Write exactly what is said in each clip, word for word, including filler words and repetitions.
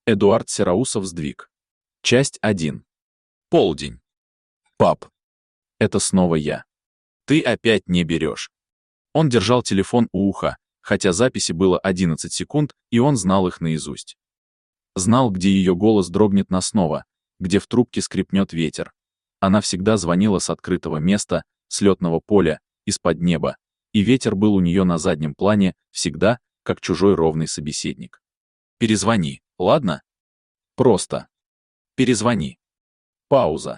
Эдуард Сероусов сдвиг. Часть один. Полдень. Пап. Это снова я. Ты опять не берешь. Он держал телефон у уха, хотя записи было одиннадцать секунд, и он знал их наизусть. Знал, где ее голос дрогнет на снова, где в трубке скрипнет ветер. Она всегда звонила с открытого места, с летного поля, из-под неба, и ветер был у нее на заднем плане, всегда, как чужой ровный собеседник. Перезвони, ладно? Просто. Перезвони. Пауза.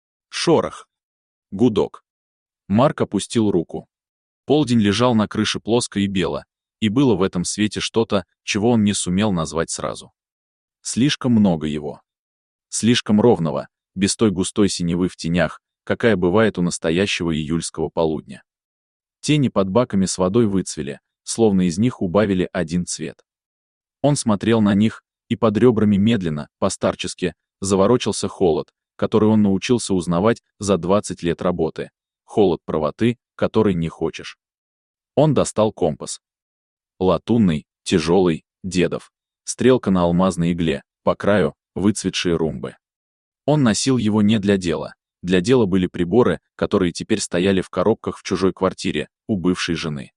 Шорох. Гудок. Марк опустил руку. Полдень лежал на крыше плоско и бело, и было в этом свете что-то, чего он не сумел назвать сразу. Слишком много его. Слишком ровного, без той густой синевы в тенях, какая бывает у настоящего июльского полудня. Тени под баками с водой выцвели, словно из них убавили один цвет. Он смотрел на них, и под ребрами медленно, постарчески, заворочился холод, который он научился узнавать за двадцать лет работы. Холод правоты, который не хочешь. Он достал компас. Латунный, тяжелый, дедов. Стрелка на алмазной игле, по краю, выцветшие румбы. Он носил его не для дела. Для дела были приборы, которые теперь стояли в коробках в чужой квартире, у бывшей жены.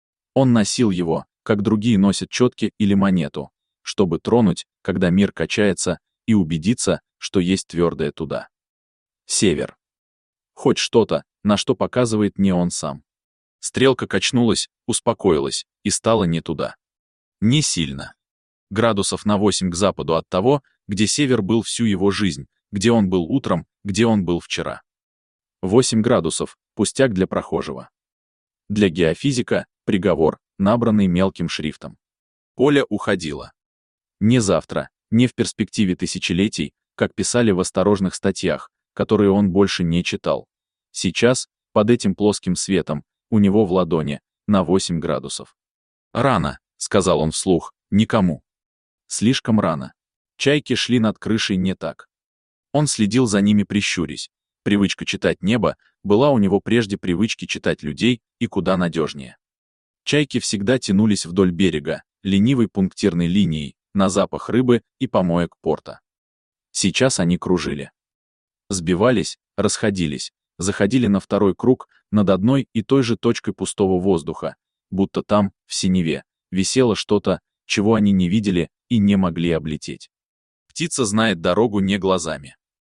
Он носил его, как другие носят четки или монету, чтобы тронуть, когда мир качается, и убедиться, что есть твердое туда. Север. Хоть что-то, на что показывает не он сам. Стрелка качнулась, успокоилась, и стала не туда. Не сильно. Градусов на восемь к западу от того, где север был всю его жизнь, где он был утром, где он был вчера. восемь градусов, пустяк для прохожего. Для геофизика — приговор, набранный мелким шрифтом. Поле уходило. Не завтра, не в перспективе тысячелетий, как писали в осторожных статьях, которые он больше не читал. Сейчас, под этим плоским светом, у него в ладони, на восемь градусов. «Рано», — сказал он вслух, — «никому». Слишком рано. Чайки шли над крышей не так. Он следил за ними, прищурясь. Привычка читать небо была у него прежде привычки читать людей, и куда надежнее. Чайки всегда тянулись вдоль берега, ленивой пунктирной линией, на запах рыбы и помоек порта. Сейчас они кружили. Сбивались, расходились, заходили на второй круг над одной и той же точкой пустого воздуха, будто там, в синеве, висело что-то, чего они не видели и не могли облететь. Птица знает дорогу не глазами.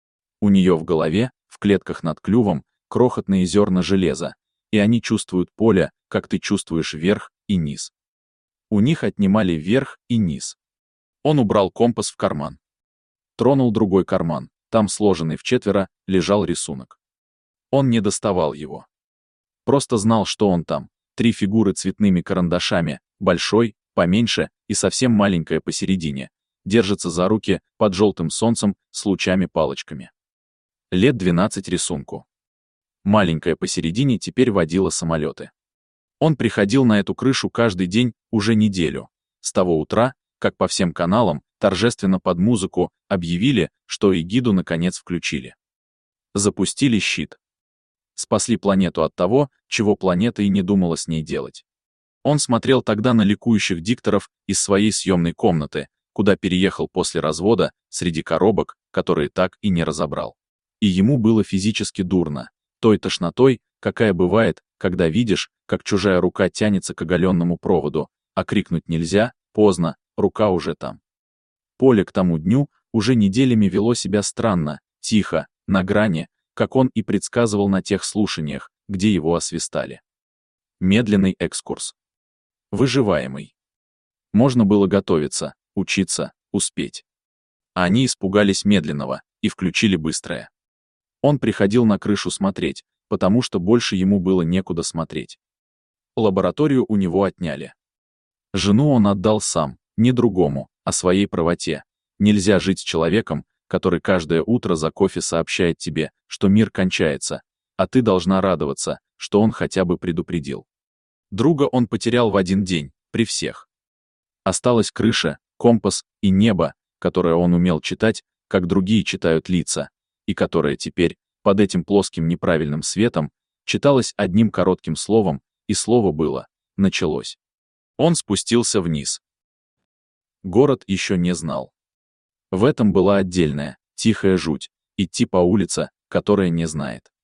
У нее в голове, в клетках над клювом, крохотные зерна железа, и они чувствуют поле, как ты чувствуешь верх и низ. У них отнимали верх и низ. Он убрал компас в карман. Тронул другой карман, там сложенный вчетверо лежал рисунок. Он не доставал его. Просто знал, что он там. Три фигуры цветными карандашами, большой, поменьше и совсем маленькая посередине, держатся за руки под желтым солнцем с лучами-палочками. Лет двенадцать рисунку. Маленькая посередине теперь водила самолеты. Он приходил на эту крышу каждый день уже неделю. С того утра, как по всем каналам, торжественно под музыку, объявили, что эгиду наконец включили. Запустили щит. Спасли планету от того, чего планета и не думала с ней делать. Он смотрел тогда на ликующих дикторов из своей съемной комнаты, куда переехал после развода, среди коробок, которые так и не разобрал. И ему было физически дурно, той тошнотой, какая бывает, когда видишь, как чужая рука тянется к оголенному проводу, а крикнуть нельзя, поздно, рука уже там. Поле к тому дню уже неделями вело себя странно, тихо, на грани, как он и предсказывал на тех слушаниях, где его освистали. Медленный экскурс. Выживаемый. Можно было готовиться, учиться, успеть. А они испугались медленного и включили быстрое. Он приходил на крышу смотреть, потому что больше ему было некуда смотреть. Лабораторию у него отняли. Жену он отдал сам, не другому, а своей правоте. Нельзя жить с человеком, который каждое утро за кофе сообщает тебе, что мир кончается, а ты должна радоваться, что он хотя бы предупредил. Друга он потерял в один день, при всех. Осталась крыша, компас и небо, которое он умел читать, как другие читают лица, и которое теперь, под этим плоским неправильным светом, читалось одним коротким словом, и слово было «началось». Он спустился вниз. Город еще не знал. В этом была отдельная, тихая жуть — идти по улице, которая не знает.